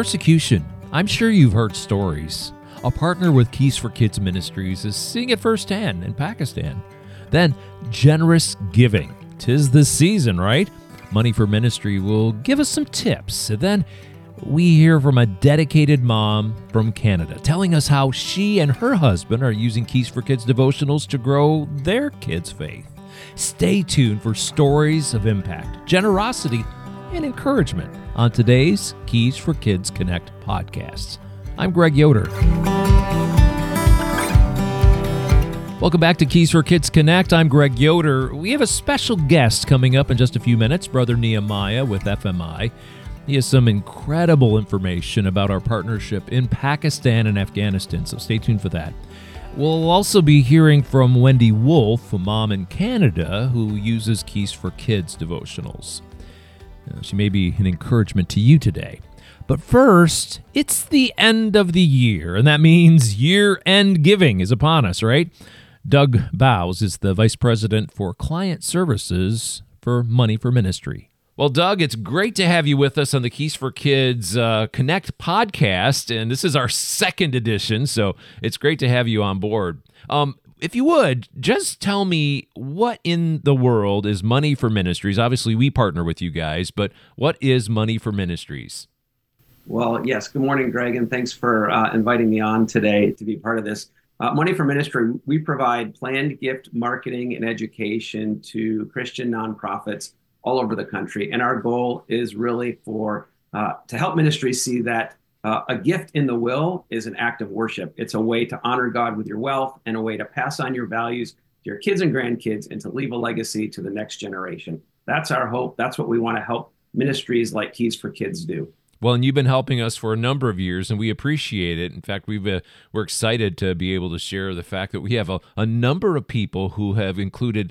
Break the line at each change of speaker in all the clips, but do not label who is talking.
Persecution. I'm sure you've heard stories. A partner with Keys for Kids Ministries is seeing it firsthand in Pakistan. Then, generous giving. 'Tis the season, right? Money for Ministry will give us some tips. And then we hear from a dedicated mom from Canada telling us how she and her husband are using Keys for Kids devotionals to grow their kids' faith. Stay tuned for stories of impact, generosity, and encouragement on today's Keys for Kids Connect podcast. I'm Greg Yoder. Welcome back to Keys for Kids Connect. I'm Greg Yoder. We have a special guest coming up in just a few minutes, Brother Nehemiah with FMI. He has some incredible information about our partnership in Pakistan and Afghanistan, so stay tuned for that. We'll also be hearing from Wendy Wolf, a mom in Canada who uses Keys for Kids devotionals. She may be an encouragement to you today. But first, it's the end of the year, and that means year-end giving is upon us, right? Doug Bowes is the Vice President for Client Services for Money for Ministry. Well, Doug, it's great to have you with us on the Keys for Kids Connect podcast, and this is our second edition, so it's great to have you on board. If you would, just tell me what in the world is Money for Ministries? Obviously, we partner with you guys, but what is Money for Ministries?
Well, yes. Good morning, Greg, and thanks for inviting me on today to be part of this. Money for Ministry, we provide planned gift marketing and education to Christian nonprofits all over the country. And our goal is really to help ministries see that a gift in the will is an act of worship. It's a way to honor God with your wealth and a way to pass on your values to your kids and grandkids and to leave a legacy to the next generation. That's our hope. That's what we want to help ministries like Keys for Kids do.
Well, and you've been helping us for a number of years, and we appreciate it. In fact, we're excited to be able to share the fact that we have a number of people who have included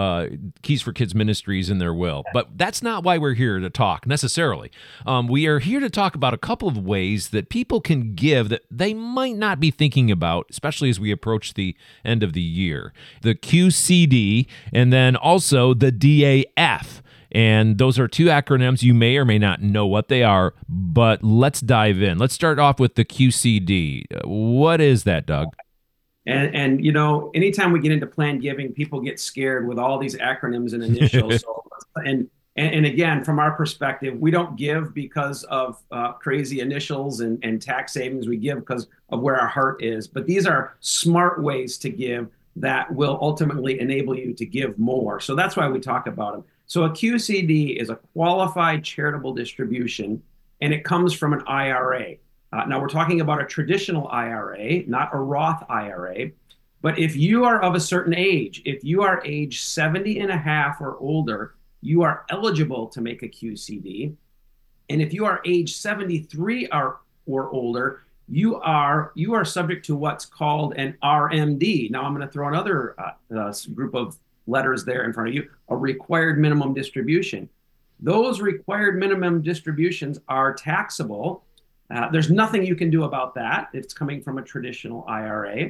Keys for Kids Ministries in their will. But that's not why we're here to talk, necessarily. We are here to talk about a couple of ways that people can give that they might not be thinking about, especially as we approach the end of the year. The QCD, and then also the DAF. And those are two acronyms. You may or may not know what they are, but let's dive in. Let's start off with the QCD. What is that, Doug?
And you know, anytime we get into planned giving, people get scared with all these acronyms and initials. And again, from our perspective, we don't give because of crazy initials and tax savings. We give because of where our heart is. But these are smart ways to give that will ultimately enable you to give more. So that's why we talk about them. So a QCD is a qualified charitable distribution, and it comes from an IRA. Now we're talking about a traditional IRA, not a Roth IRA. But if you are of a certain age, if you are age 70 and a half or older, you are eligible to make a QCD. And if you are age 73 or older, you are subject to what's called an RMD. Now I'm going to throw another group of letters there in front of you, a required minimum distribution. Those required minimum distributions are taxable. There's nothing you can do about that. It's coming from a traditional IRA.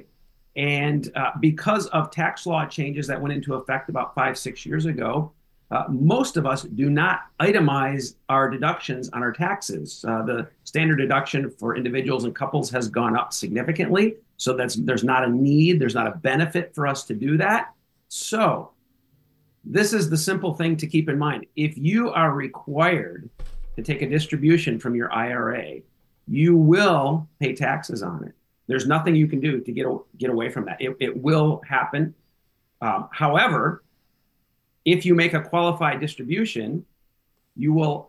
And because of tax law changes that went into effect about 5-6 years ago, most of us do not itemize our deductions on our taxes. The standard deduction for individuals and couples has gone up significantly. So there's not a need, there's not a benefit for us to do that. So this is the simple thing to keep in mind. If you are required to take a distribution from your IRA, you will pay taxes on it. There's nothing you can do to get away from that. It will happen. However, if you make a qualified distribution, you'll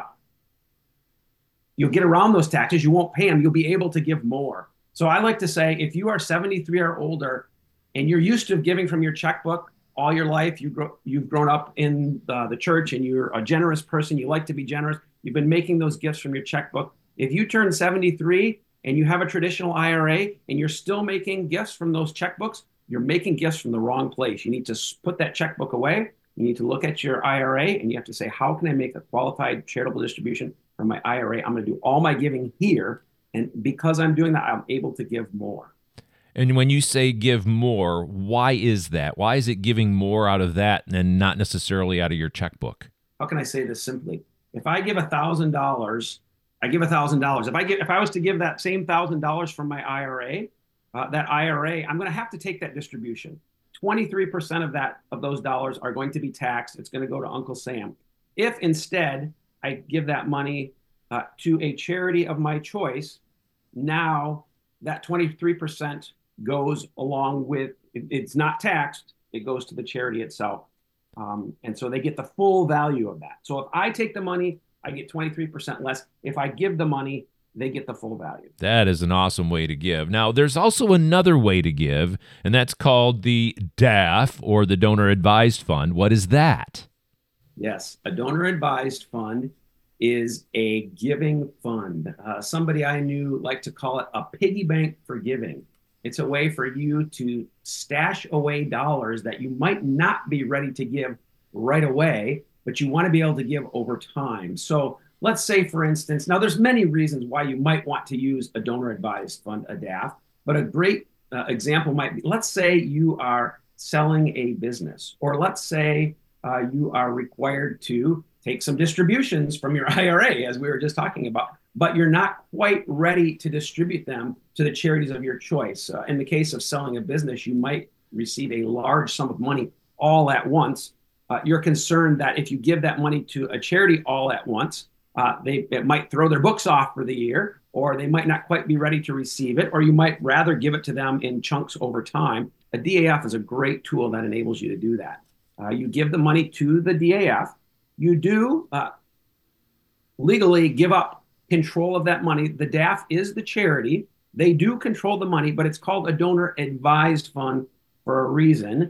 get around those taxes. You won't pay them. You'll be able to give more. So I like to say, if you are 73 or older, and you're used to giving from your checkbook all your life, you've grown up in the church and you're a generous person, you like to be generous, you've been making those gifts from your checkbook. If you turn 73 and you have a traditional IRA and you're still making gifts from those checkbooks, you're making gifts from the wrong place. You need to put that checkbook away. You need to look at your IRA and you have to say, how can I make a qualified charitable distribution from my IRA? I'm going to do all my giving here. And because I'm doing that, I'm able to give more.
And when you say give more, why is that? Why is it giving more out of that and not necessarily out of your checkbook?
How can I say this simply? If I give $1,000 I give $1,000. If I was to give that same $1,000 from my IRA, that IRA, I'm going to have to take that distribution. 23% of those dollars are going to be taxed. It's going to go to Uncle Sam. If instead I give that money to a charity of my choice, now that 23% goes along with, it's not taxed, it goes to the charity itself. And so they get the full value of that. So if I take the money, I get 23% less. If I give the money, they get the full value.
That is an awesome way to give. Now, there's also another way to give, and that's called the DAF, or the Donor Advised Fund. What is that?
Yes, a donor advised fund is a giving fund. Somebody I knew liked to call it a piggy bank for giving. It's a way for you to stash away dollars that you might not be ready to give right away, but you want to be able to give over time. So let's say, for instance, now there's many reasons why you might want to use a donor advised fund, a DAF, but a great example might be, let's say you are selling a business, or let's say you are required to take some distributions from your IRA, as we were just talking about, but you're not quite ready to distribute them to the charities of your choice. In the case of selling a business, you might receive a large sum of money all at once. You're concerned that if you give that money to a charity all at once, it might throw their books off for the year, or they might not quite be ready to receive it, or you might rather give it to them in chunks over time. A DAF is a great tool that enables you to do that. You give the money to the DAF. You do legally give up control of that money. The DAF is the charity. They do control the money, but it's called a donor advised fund for a reason.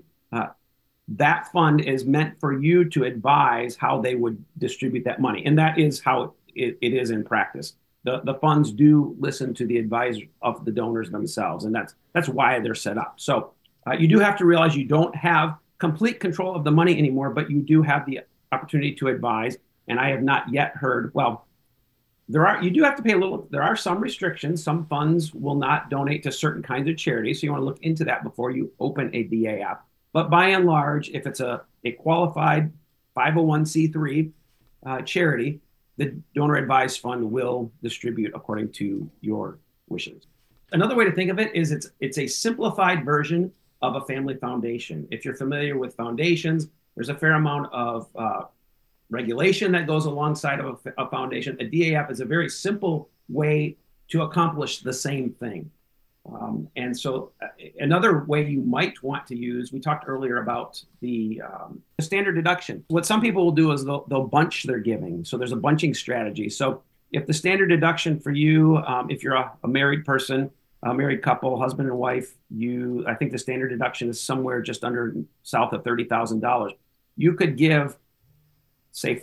That fund is meant for you to advise how they would distribute that money. And that is how it is in practice. The funds do listen to the advice of the donors themselves, and that's why they're set up. So you do have to realize you don't have complete control of the money anymore, but you do have the opportunity to advise. And I have not yet heard, well, you do have to pay a little, there are some restrictions. Some funds will not donate to certain kinds of charities. So you want to look into that before you open a DAF. But by and large, if it's a qualified 501c3 charity, the donor advised fund will distribute according to your wishes. Another way to think of it is it's a simplified version of a family foundation. If you're familiar with foundations, there's a fair amount of regulation that goes alongside of a foundation. A DAF is a very simple way to accomplish the same thing. And so another way you might want to use, we talked earlier about the standard deduction. What some people will do is they'll bunch their giving. So there's a bunching strategy. So if the standard deduction for you, if you're a married person, a married couple, husband and wife, I think the standard deduction is somewhere just south of $30,000. You could give, say,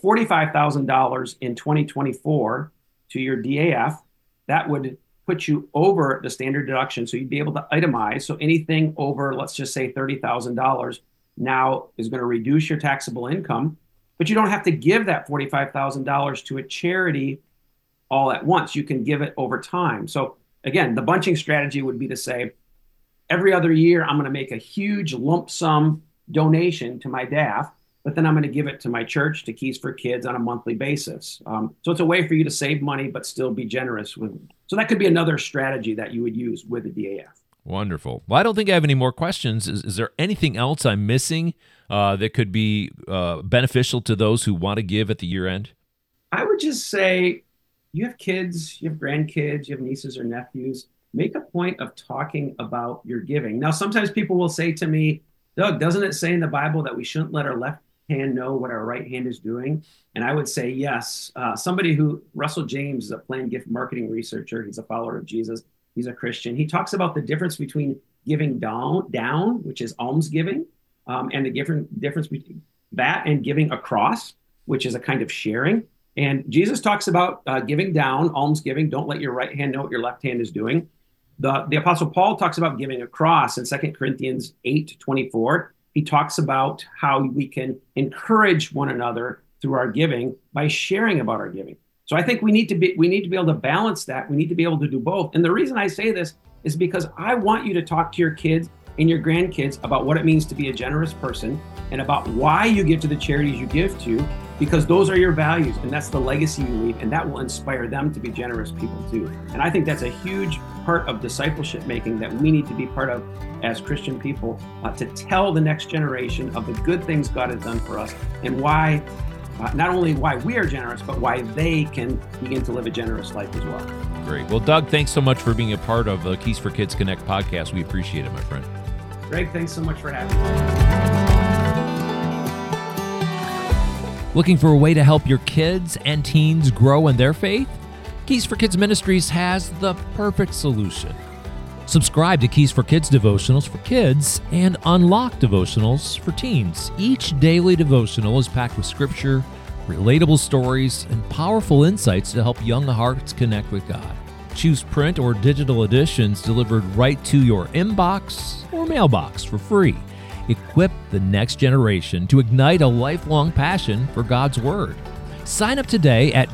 $45,000 in 2024 to your DAF. That would put you over the standard deduction. So you'd be able to itemize. So anything over, let's just say $30,000 now is going to reduce your taxable income, but you don't have to give that $45,000 to a charity all at once. You can give it over time. So again, the bunching strategy would be to say, every other year, I'm going to make a huge lump sum donation to my DAF, but then I'm going to give it to my church, to Keys for Kids, on a monthly basis. So it's a way for you to save money, but still be generous with. So that could be another strategy that you would use with a DAF.
Wonderful. Well, I don't think I have any more questions. Is there anything else I'm missing that could be beneficial to those who want to give at the year end?
I would just say, you have kids, you have grandkids, you have nieces or nephews, make a point of talking about your giving. Now, sometimes people will say to me, Doug, doesn't it say in the Bible that we shouldn't let our left hand know what our right hand is doing? And I would say yes. Russell James is a planned gift marketing researcher. He's a follower of Jesus. He's a Christian. He talks about the difference between giving down, which is almsgiving, and the difference between that and giving across, which is a kind of sharing. And Jesus talks about giving down, almsgiving. Don't let your right hand know what your left hand is doing. The Apostle Paul talks about giving across in 2 Corinthians 8:24. He talks about how we can encourage one another through our giving by sharing about our giving. So I think we need to be able to balance that. We need to be able to do both. And the reason I say this is because I want you to talk to your kids and your grandkids about what it means to be a generous person and about why you give to the charities you give to, because those are your values and that's the legacy you leave, and that will inspire them to be generous people too. And I think that's a huge part of discipleship making that we need to be part of as Christian people, to tell the next generation of the good things God has done for us and why, not only why we are generous, but why they can begin to live a generous life as well.
Great. Well, Doug, thanks so much for being a part of the Keys for Kids Connect podcast. We appreciate it, my friend.
Greg, thanks so much for having
me. Looking for a way to help your kids and teens grow in their faith? Keys for Kids Ministries has the perfect solution. Subscribe to Keys for Kids devotionals for kids and Unlock devotionals for teens. Each daily devotional is packed with scripture, relatable stories, and powerful insights to help young hearts connect with God. Choose print or digital editions delivered right to your inbox or mailbox for free. Equip the next generation to ignite a lifelong passion for God's Word. Sign up today at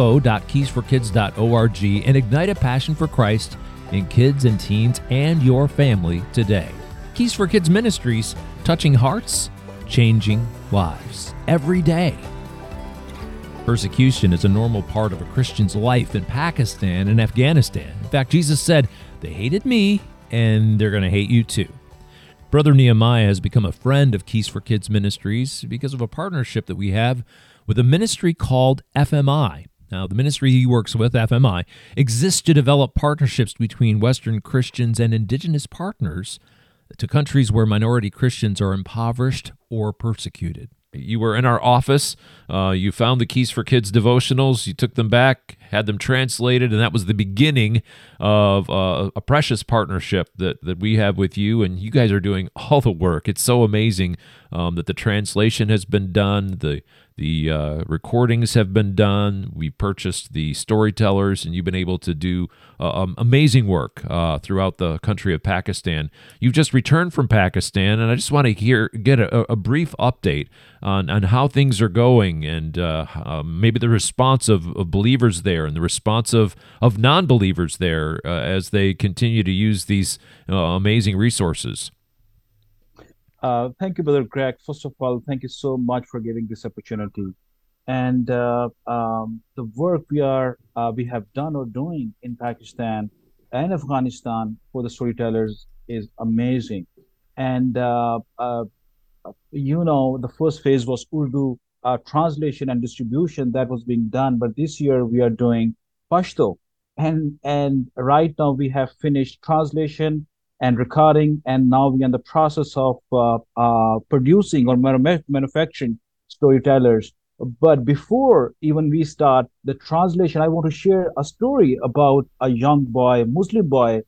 devo.keysforkids.org and ignite a passion for Christ in kids and teens and your family today. Keys for Kids Ministries, touching hearts, changing lives every day. Persecution is a normal part of a Christian's life in Pakistan and Afghanistan. In fact, Jesus said, "They hated me, and they're going to hate you too." Brother Nehemiah has become a friend of Keys for Kids Ministries because of a partnership that we have with a ministry called FMI. Now, the ministry he works with, FMI, exists to develop partnerships between Western Christians and indigenous partners to countries where minority Christians are impoverished or persecuted. You were in our office, you found the Keys for Kids devotionals, you took them back, had them translated, and that was the beginning of a precious partnership that we have with you, and you guys are doing all the work. It's so amazing that the translation has been done, the recordings have been done, we purchased the storytellers, and you've been able to do amazing work throughout the country of Pakistan. You've just returned from Pakistan, and I just want to get a brief update on how things are going, and maybe the response of believers there and the response of non-believers there as they continue to use these amazing resources.
Thank you, Brother Greg. First of all, thank you so much for giving this opportunity. And the work we have done or doing in Pakistan and Afghanistan for the storytellers is amazing. And the first phase was Urdu translation and distribution that was being done. But this year we are doing Pashto, and right now we have finished translation and recording, and now we're in the process of producing or manufacturing storytellers. But before even we start the translation, I want to share a story about a young boy, Muslim boy.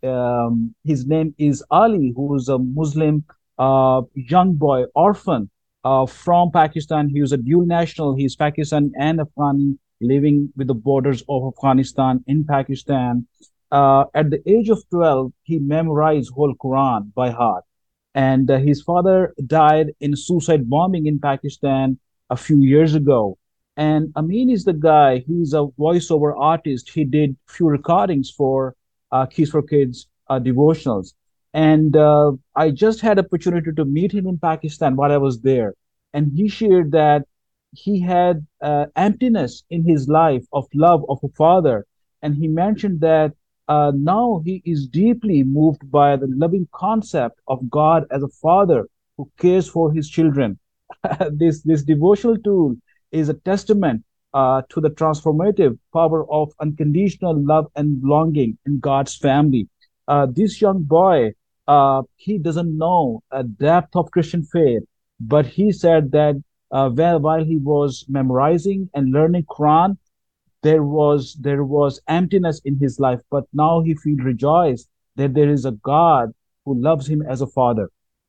His name is Ali, who is a Muslim young boy, orphan from Pakistan. He was a dual national. He's Pakistan and Afghani, living with the borders of Afghanistan in Pakistan. At the age of 12, he memorized whole Quran by heart. And his father died in suicide bombing in Pakistan a few years ago. And Amin is the guy, he's a voiceover artist. He did few recordings for Keys for Kids devotionals. And I just had opportunity to meet him in Pakistan while I was there. And he shared that he had emptiness in his life of love of a father. And he mentioned that now he is deeply moved by the loving concept of God as a father who cares for his children. This devotional tool is a testament to the transformative power of unconditional love and belonging in God's family. This young boy, he doesn't know a depth of Christian faith, but he said that while he was memorizing and learning Quran, there was emptiness in his life, but now he feels rejoiced that there is a God who loves him as a father.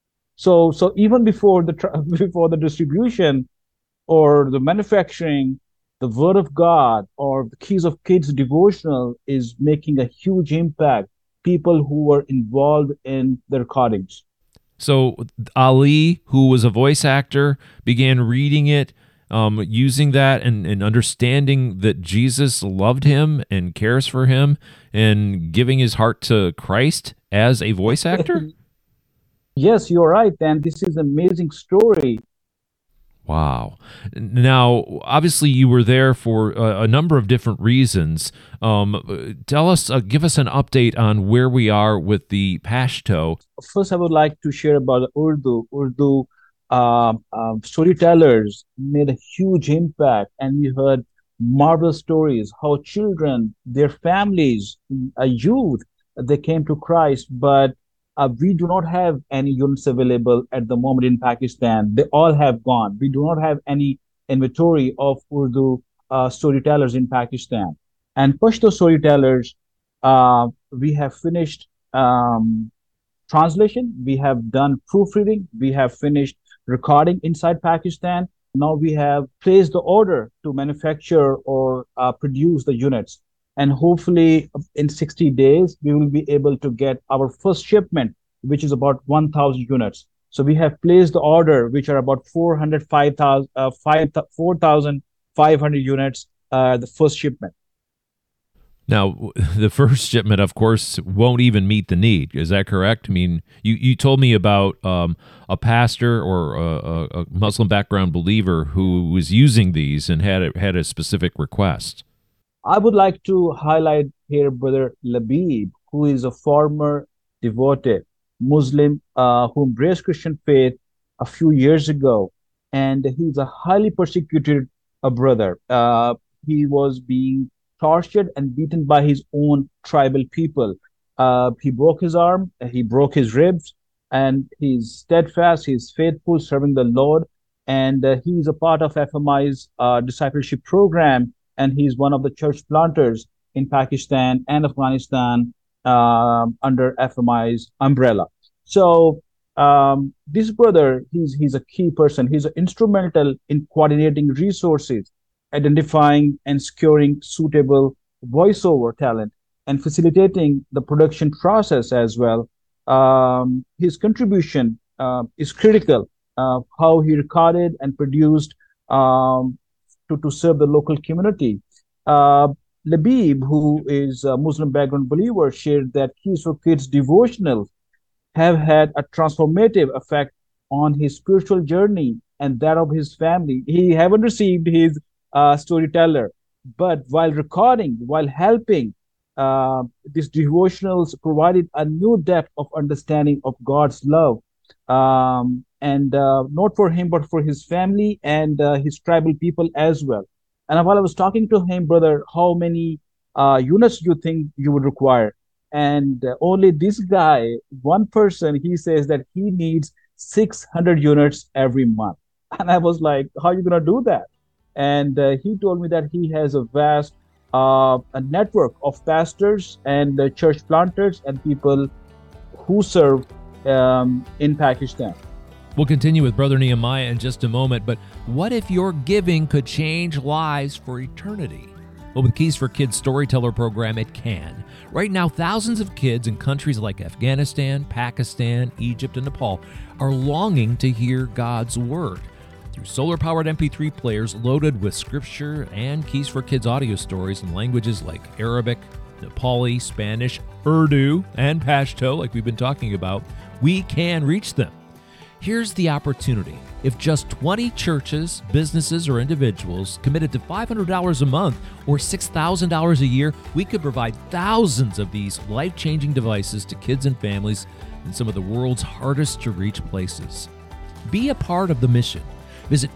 So even before the distribution or the manufacturing, the Word of God or the Keys of Kids devotional is making a huge impact. People who were involved in the recordings.
So Ali, who was a voice actor, began reading it, using that and understanding that Jesus loved him and cares for him and giving his heart to Christ as a voice actor?
Yes, you're right. And this is an amazing story.
Wow. Now, obviously, you were there for a number of different reasons. Tell us, give us an update on where we are with the Pashto.
First, I would like to share about Urdu. Urdu storytellers made a huge impact, and we heard marvelous stories how children, their families, youth, they came to Christ. But we do not have any units available at the moment in Pakistan. They all have gone. We do not have any inventory of Urdu storytellers in Pakistan. And Pashto storytellers, we have finished. Translation, we have done proofreading, we have finished recording inside Pakistan. Now we have placed the order to manufacture or produce the units. And hopefully, in 60 days, we will be able to get our first shipment, which is about 1,000 units. So we have placed the order, which are about 405,000, 4,500 units, the first shipment.
Now, the first shipment, of course, won't even meet the need. Is that correct? I mean, you told me about a pastor or a Muslim background believer who was using these and had a specific request.
I would like to highlight here Brother Labib, who is a former devoted Muslim who embraced Christian faith a few years ago, and he's a highly persecuted brother. He was being tortured and beaten by his own tribal people. He broke his arm, he broke his ribs, and he's steadfast, he's faithful, serving the Lord. And he's a part of FMI's discipleship program, and he's one of the church planters in Pakistan and Afghanistan under FMI's umbrella. So this brother, he's a key person. He's instrumental in coordinating resources, identifying and securing suitable voiceover talent, and facilitating the production process as well. His contribution is critical. How he recorded and produced to serve the local community. Labib, who is a Muslim background believer, shared that Keys for Kids devotionals have had a transformative effect on his spiritual journey and that of his family. He haven't received his storyteller, but while recording, while helping, these devotionals provided a new depth of understanding of God's love, and not for him, but for his family and his tribal people as well. And while I was talking to him, brother, how many units do you think you would require? And only this guy, one person, he says that he needs 600 units every month. And I was like, how are you going to do that? And he told me that he has a vast a network of pastors and church planters and people who serve in Pakistan.
We'll continue with Brother Nehemiah in just a moment, but what if your giving could change lives for eternity? Well, with Keys for Kids Storyteller program, it can. Right now, thousands of kids in countries like Afghanistan, Pakistan, Egypt, and Nepal are longing to hear God's Word. Through solar-powered MP3 players loaded with scripture and Keys for Kids audio stories in languages like Arabic, Nepali, Spanish, Urdu, and Pashto, like we've been talking about, we can reach them. Here's the opportunity. If just 20 churches, businesses, or individuals committed to $500 a month or $6,000 a year, we could provide thousands of these life-changing devices to kids and families in some of the world's hardest-to-reach places. Be a part of the mission. Visit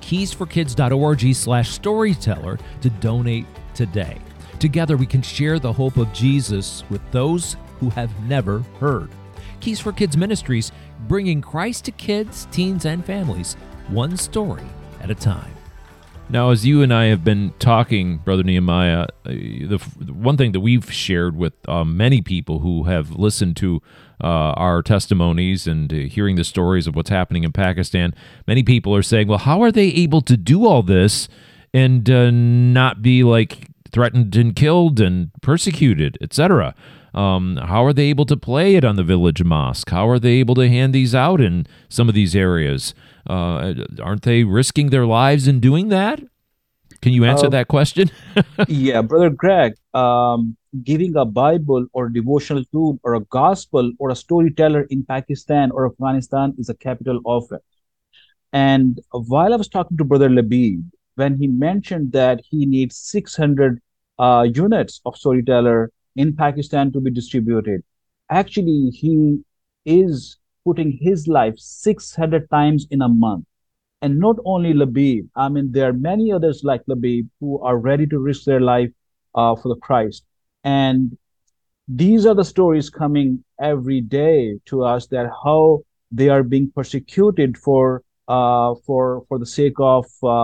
keysforkids.org/storyteller to donate today. Together, we can share the hope of Jesus with those who have never heard. Keys for Kids Ministries, bringing Christ to kids, teens, and families, one story at a time. Now, as you and I have been talking, Brother Nehemiah, the one thing that we've shared with many people who have listened to our testimonies and hearing the stories of what's happening in Pakistan, many people are saying, well, how are they able to do all this and not be like threatened and killed and persecuted, etc.? How are they able to play it on the village mosque? How are they able to hand these out in some of these areas? Aren't they risking their lives in doing that? Can you answer that question?
Yeah, Brother Greg, giving a Bible or devotional tool or a gospel or a storyteller in Pakistan or Afghanistan is a capital offense. And while I was talking to Brother Labib, when he mentioned that he needs 600 units of Storyteller in Pakistan to be distributed, actually, he is putting his life 600 times in a month. And not only Labib, I mean, there are many others like Labib who are ready to risk their life for the Christ. And these are the stories coming every day to us that how they are being persecuted for the sake of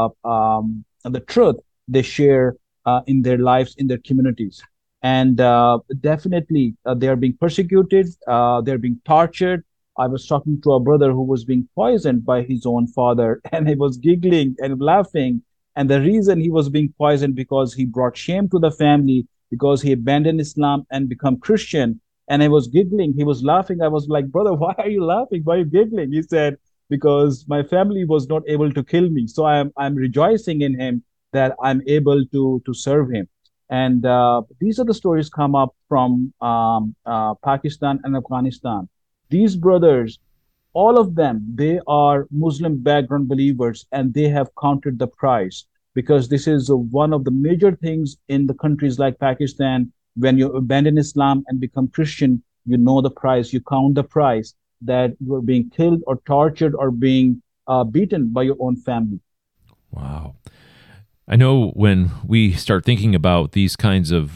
the truth they share in their lives in their communities. And definitely they are being persecuted, they're being tortured. I was talking to a brother who was being poisoned by his own father, and he was giggling and laughing. And the reason he was being poisoned because he brought shame to the family, because he abandoned Islam and become Christian. And I was giggling. He was laughing. I was like, brother, why are you laughing? Why are you giggling? He said, because my family was not able to kill me. So I'm rejoicing in him that I'm able to serve him. And these are the stories come up from Pakistan and Afghanistan. These brothers, all of them, they are Muslim background believers, and they have counted the price, because this is one of the major things in the countries like Pakistan. When you abandon Islam and become Christian, you know the price, you count the price that you are being killed or tortured or being beaten by your own family.
Wow. I know when we start thinking about these kinds of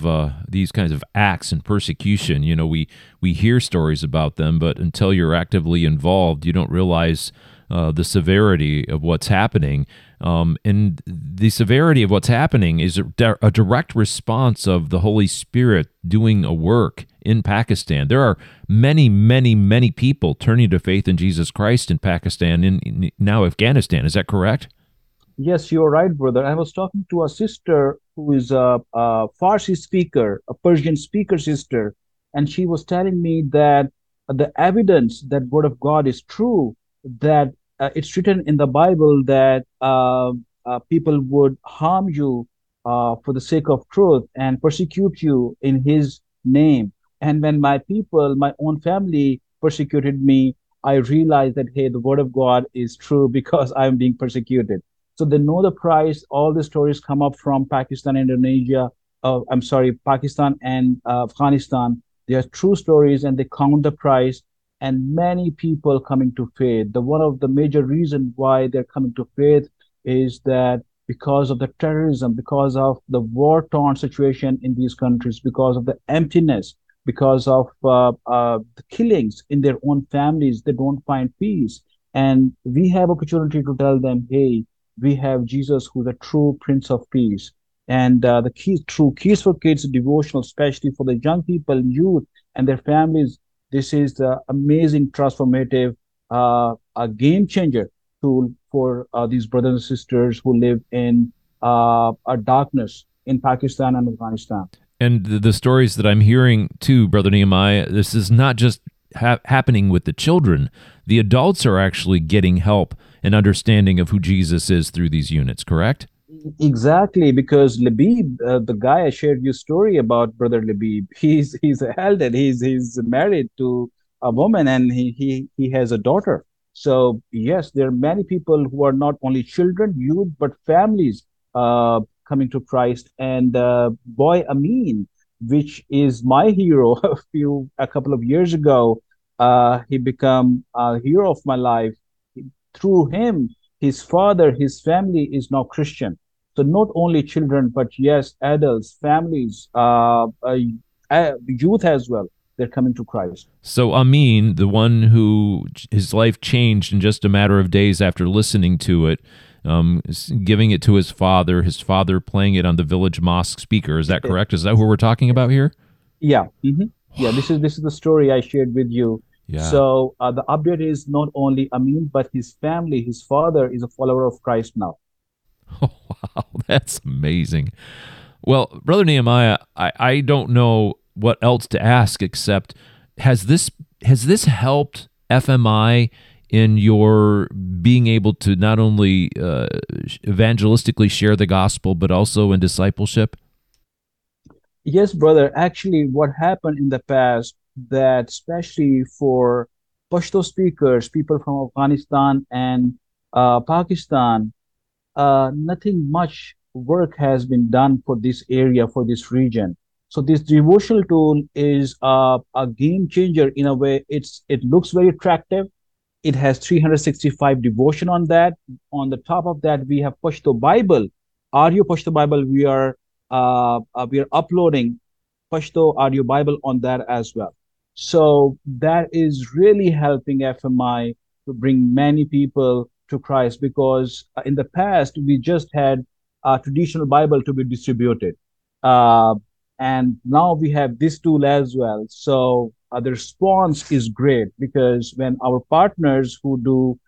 acts and persecution, we hear stories about them, but until you're actively involved, you don't realize the severity of what's happening. And the severity of what's happening is a direct response of the Holy Spirit doing a work in Pakistan. There are many, many, many people turning to faith in Jesus Christ in Pakistan and now Afghanistan. Is that correct?
Yes, you're right, brother. I was talking to a sister who is a Farsi speaker, a Persian speaker sister, and she was telling me that the evidence that Word of God is true, that it's written in the Bible that people would harm you for the sake of truth and persecute you in His name. And when my people, my own family, persecuted me, I realized that, hey, the Word of God is true because I'm being persecuted. So they know the price. All the stories come up from Pakistan, Indonesia. I'm sorry, Pakistan and Afghanistan. They are true stories, and they count the price. And many people coming to faith. The one of the major reasons why they're coming to faith is that because of the terrorism, because of the war-torn situation in these countries, because of the emptiness, because of the killings in their own families, they don't find peace. And we have opportunity to tell them, hey, we have Jesus, who's a true Prince of Peace. And the keys, through Keys for Kids devotional, especially for the young people, youth, and their families, this is the amazing, transformative, a game changer tool for these brothers and sisters who live in a darkness in Pakistan and Afghanistan.
And the stories that I'm hearing too, Brother Nehemiah, this is not just happening with the children. The adults are actually getting help and understanding of who Jesus is through these units, correct?
Exactly, because Labib, the guy I shared your story about, Brother Labib, he's a elder. He's married to a woman, and he has a daughter. So yes, there are many people who are not only children, youth, but families coming to Christ. And boy Amin, which is my hero, a couple of years ago, he became a hero of my life. Through him, his father, his family is now Christian. So not only children, but yes, adults, families, youth as well, they're coming to Christ.
So Amin, the one who his life changed in just a matter of days after listening to it, giving it to his father playing it on the village mosque speaker. Is that correct? Is that what we're talking about here?
Yeah. Mm-hmm. Yeah, this is the story I shared with you.
Yeah.
So the update is not only Amin, but his family, his father is a follower of Christ now.
Oh, wow, that's amazing. Well, Brother Nehemiah, I don't know what else to ask except has this helped FMI in your being able to not only evangelistically share the gospel, but also in discipleship?
Yes, brother. Actually, what happened in the past that especially for Pashto speakers, people from Afghanistan and Pakistan, nothing much work has been done for this area, for this region. So this devotional tool is a game changer in a way. It looks very attractive. It has 365 devotion on that. On the top of that, we have Pashto Bible, Audio Pashto Bible. We are uploading Pashto Audio Bible on that as well. So that is really helping FMI to bring many people to Christ because in the past we just had a traditional Bible to be distributed. Uh, and now we have this tool as well. So the response is great because when our partners who do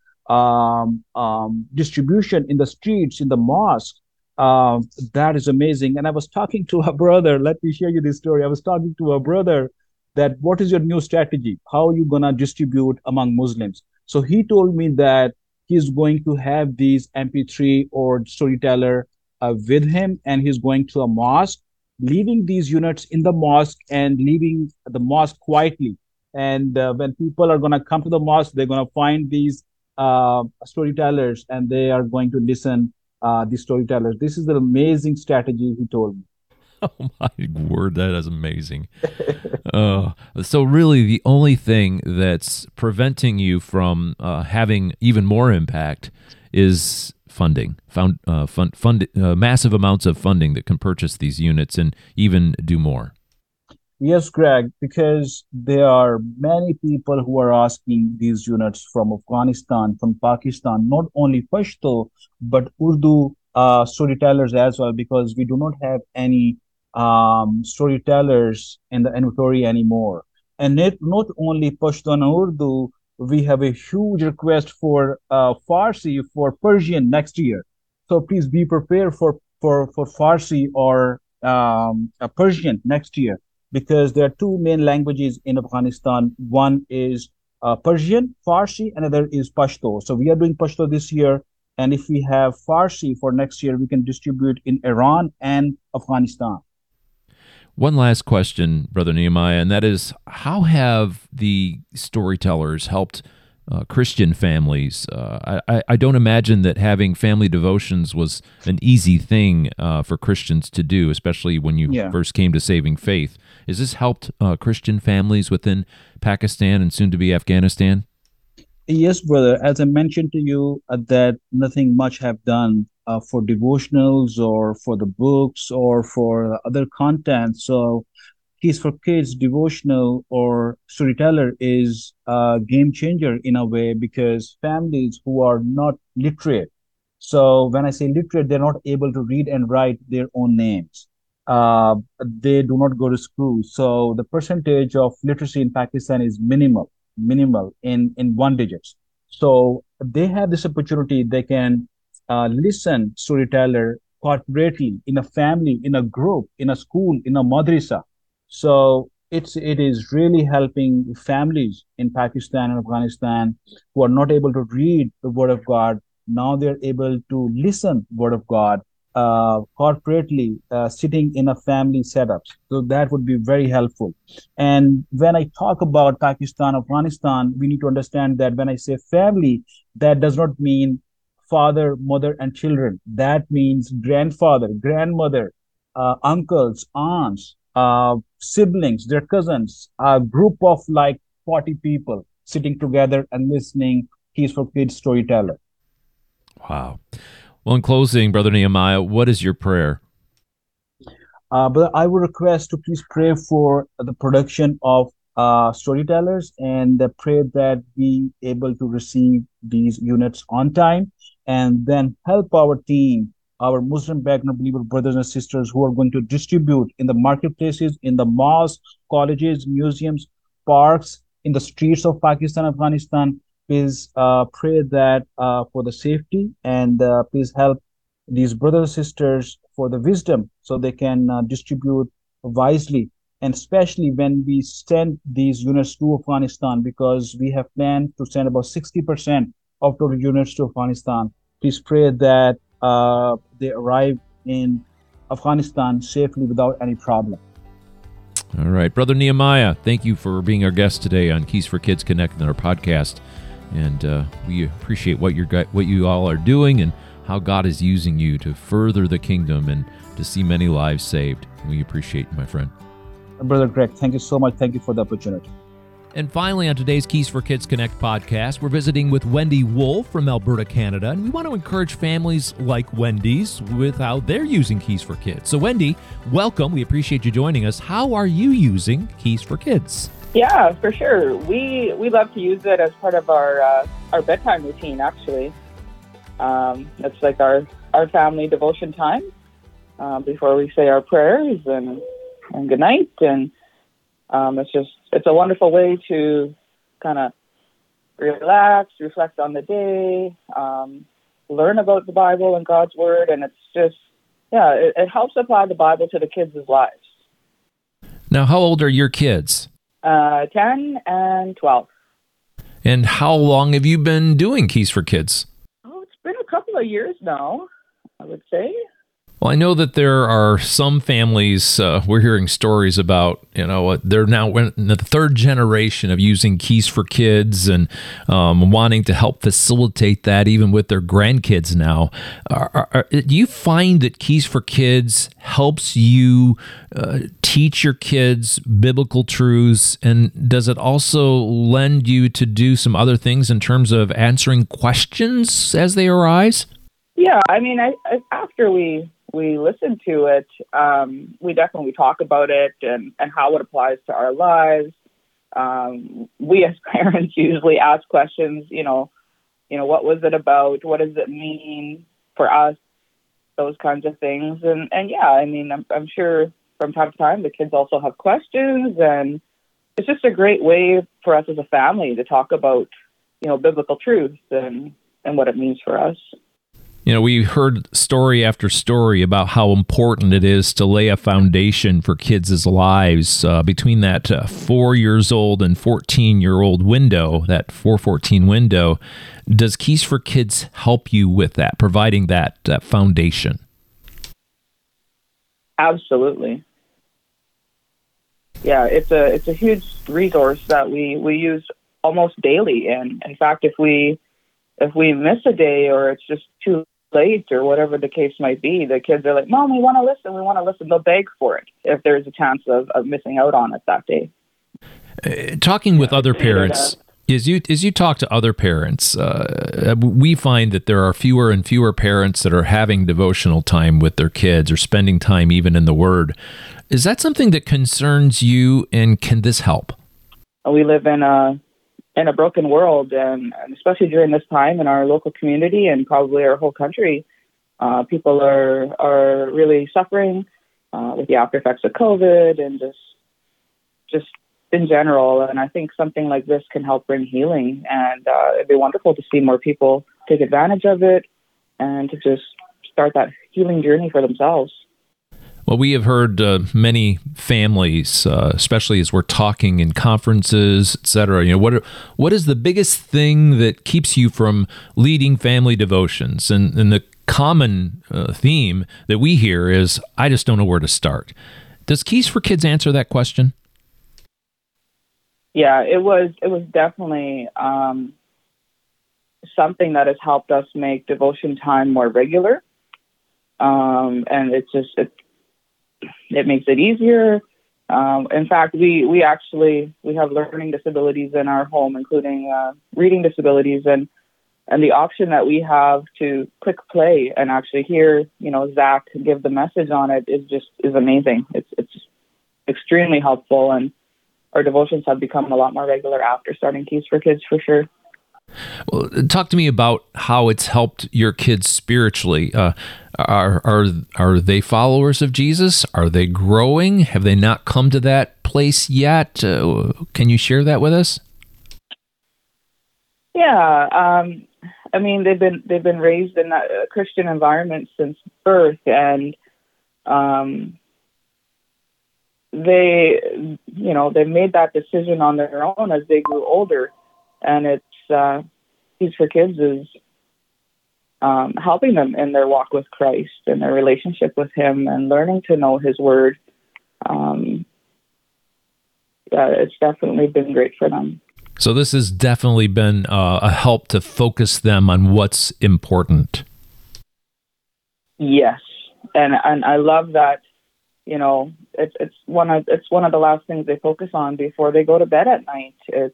distribution in the streets, in the mosque, uh, that is amazing. And I was talking to a brother. Let me share you this story. I was talking to a brother that what is your new strategy? How are you gonna distribute among Muslims? So he told me that he's going to have these MP3 or storyteller with him, and he's going to a mosque, leaving these units in the mosque and leaving the mosque quietly. And when people are gonna come to the mosque, they're gonna find these storytellers, and they are going to listen the storytellers. This is an amazing strategy, he told me.
Oh my word, that is amazing. So really, the only thing that's preventing you from having even more impact is funding, massive amounts of funding that can purchase these units and even do more.
Yes, Greg, because there are many people who are asking these units from Afghanistan, from Pakistan, not only Pashto, but Urdu storytellers as well, because we do not have any storytellers in the inventory anymore. And not only Pashto and Urdu, we have a huge request for Farsi, for Persian next year. So please be prepared for Farsi or Persian next year because there are two main languages in Afghanistan. One is Persian, Farsi, another is Pashto. So we are doing Pashto this year. And if we have Farsi for next year, we can distribute in Iran and Afghanistan.
One last question, Brother Nehemiah, and that is how have the storytellers helped Christian families? I don't imagine that having family devotions was an easy thing for Christians to do, especially when you
Yeah.
first came to saving faith. Has this helped Christian families within Pakistan and soon to be Afghanistan?
Yes, brother. As I mentioned to you, that nothing much have done for devotionals or for the books or for other content. So, Keys for Kids devotional or storyteller is a game changer in a way because families who are not literate. So, when I say literate, they're not able to read and write their own names. They do not go to school. So, the percentage of literacy in Pakistan is minimal in one digits. So they have this opportunity. They can listen storyteller corporately in a family, in a group, in a school, in a madrasa. So it is really helping families in Pakistan and Afghanistan who are not able to read the Word of God. Now they're able to listen Word of God corporately, sitting in a family setup. So that would be very helpful. And when I talk about Pakistan, Afghanistan, we need to understand that when I say family, that does not mean father, mother, and children. That means grandfather, grandmother, uncles, aunts, siblings, their cousins, a group of like 40 people sitting together and listening Keys for Kids storyteller.
Wow. Well, in closing, Brother Nehemiah, what is your prayer?
But I would request to please pray for the production of storytellers and pray that we able to receive these units on time and then help our team, our Muslim background believer brothers and sisters who are going to distribute in the marketplaces, in the mosques, colleges, museums, parks, in the streets of Pakistan, Afghanistan. Please pray that for the safety and please help these brothers and sisters for the wisdom so they can distribute wisely. And especially when we send these units to Afghanistan, because we have planned to send about 60% of total units to Afghanistan. Please pray that they arrive in Afghanistan safely without any problem.
All right. Brother Nehemiah, thank you for being our guest today on Keys for Kids Connect and our podcast. And we appreciate what you all are doing and how God is using you to further the kingdom and to see many lives saved. We appreciate you, my friend.
Brother Greg, thank you so much. Thank you for the opportunity.
And finally, on today's Keys for Kids Connect podcast, we're visiting with Wendy Wolf from Alberta, Canada, and we want to encourage families like Wendy's with how they're using Keys for Kids. So, Wendy, welcome. We appreciate you joining us. How are you using Keys for Kids?
Yeah, for sure. We love to use it as part of our bedtime routine. Actually, it's like our family devotion time before we say our prayers and good night. And it's a wonderful way to kind of relax, reflect on the day, learn about the Bible and God's Word, and it's just it helps apply the Bible to the kids' lives.
Now, how old are your kids?
10 and 12.
And how long have you been doing Keys for Kids?
Oh, it's been a couple of years now, I would say.
Well, I know that there are some families, we're hearing stories about, they're now in the third generation of using Keys for Kids and wanting to help facilitate that even with their grandkids now. Do you find that Keys for Kids helps you teach your kids biblical truths, and does it also lend you to do some other things in terms of answering questions as they arise?
Yeah, I mean, after we listen to it, we definitely talk about it and how it applies to our lives. We as parents usually ask questions, what was it about? What does it mean for us? Those kinds of things. And yeah, I mean, I'm sure from time to time the kids also have questions, and it's just a great way for us as a family to talk about, biblical truths and what it means for us.
We heard story after story about how important it is to lay a foundation for kids' lives between that 4 years old and 14-year-old window, that 414 window. Does Keys for Kids help you with that, providing that foundation?
Absolutely. Yeah, it's a huge resource that we use almost daily. And in fact, if we miss a day or it's just too late or whatever the case might be, the kids are like, Mom, we want to listen. They'll beg for it if there's a chance of missing out on it that day.
Talking with other parents, as you talk to other parents, we find that there are fewer and fewer parents that are having devotional time with their kids or spending time even in the Word. Is that something that concerns you, and can this help?
We live in a broken world, and especially during this time in our local community and probably our whole country, people are really suffering with the after effects of COVID and just in general. And I think something like this can help bring healing, and it'd be wonderful to see more people take advantage of it and to just start that healing journey for themselves.
Well, we have heard many families, especially as we're talking in conferences, et cetera, what is the biggest thing that keeps you from leading family devotions? And the common theme that we hear is, I just don't know where to start. Does Keys for Kids answer that question?
Yeah, it was definitely something that has helped us make devotion time more regular. And it makes it easier. In fact, we have learning disabilities in our home, including reading disabilities, and the option that we have to click play and actually hear, Zach give the message on it is amazing. It's extremely helpful, and our devotions have become a lot more regular after starting Keys for Kids, for sure.
Well, talk to me about how it's helped your kids spiritually. Are they followers of Jesus? Are they growing? Have they not come to that place yet? Can you share that with us?
Yeah, I mean, they've been raised in a Christian environment since birth, and they made that decision on their own as they grew older, and it's Keys for Kids is helping them in their walk with Christ and their relationship with Him and learning to know His Word. it's definitely been great for them.
So this has definitely been a help to focus them on what's important.
Yes, and I love that. It's one of the last things they focus on before they go to bed at night. It's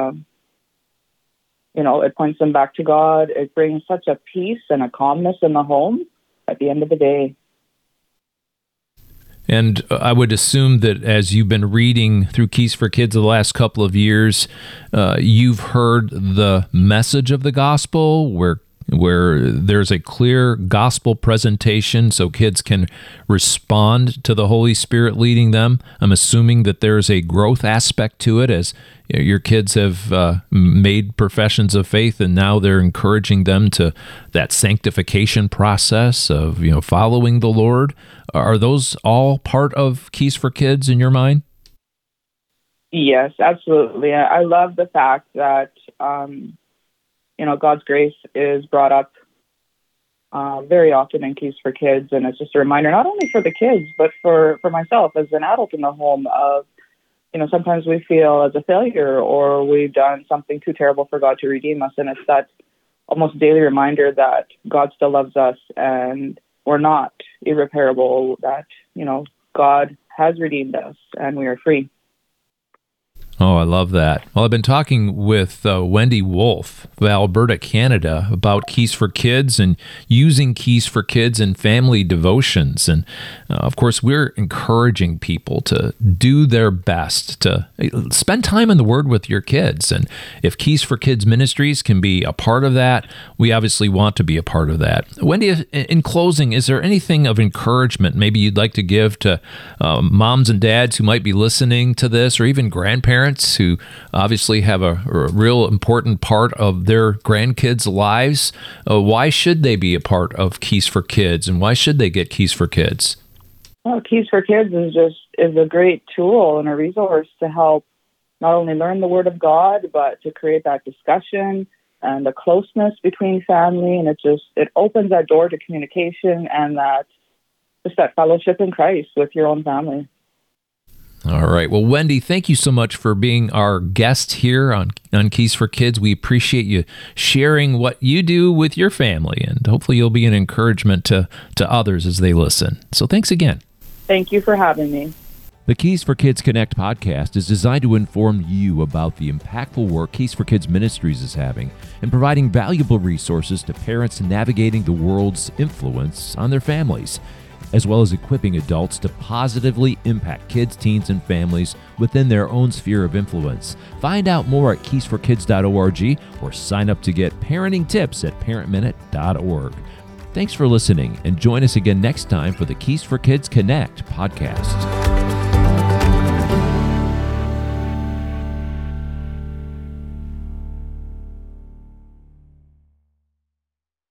it points them back to God. It brings such a peace and a calmness in the home at the end of the day.
And I would assume that as you've been reading through Keys for Kids the last couple of years, you've heard the message of the gospel where there's a clear gospel presentation so kids can respond to the Holy Spirit leading them. I'm assuming that there's a growth aspect to it as your kids have made professions of faith, and now they're encouraging them to that sanctification process of following the Lord. Are those all part of Keys for Kids in your mind?
Yes, absolutely. I love the fact that God's grace is brought up very often in Keys for Kids, and it's just a reminder not only for the kids but for myself as an adult in the home of sometimes we feel as a failure or we've done something too terrible for God to redeem us, and it's that almost daily reminder that God still loves us and we're not irreparable, that God has redeemed us and we are free.
Oh, I love that. Well, I've been talking with Wendy Wolf of Alberta, Canada, about Keys for Kids and using Keys for Kids in family devotions. And, of course, we're encouraging people to do their best to spend time in the Word with your kids. And if Keys for Kids Ministries can be a part of that, we obviously want to be a part of that. Wendy, in closing, is there anything of encouragement maybe you'd like to give to moms and dads who might be listening to this, or even grandparents who obviously have a real important part of their grandkids' lives? Why should they be a part of Keys for Kids, and why should they get Keys for Kids?
Well, Keys for Kids is a great tool and a resource to help not only learn the Word of God, but to create that discussion and the closeness between family. And it opens that door to communication and that fellowship in Christ with your own family.
All right. Well, Wendy, thank you so much for being our guest here on Keys for Kids. We appreciate you sharing what you do with your family, and hopefully you'll be an encouragement to others as they listen. So thanks again.
Thank you for having me.
The Keys for Kids Connect podcast is designed to inform you about the impactful work Keys for Kids Ministries is having and providing valuable resources to parents navigating the world's influence on their families, as well as equipping adults to positively impact kids, teens, and families within their own sphere of influence. Find out more at keysforkids.org or sign up to get parenting tips at parentminute.org. Thanks for listening, and join us again next time for the Keys for Kids Connect podcast.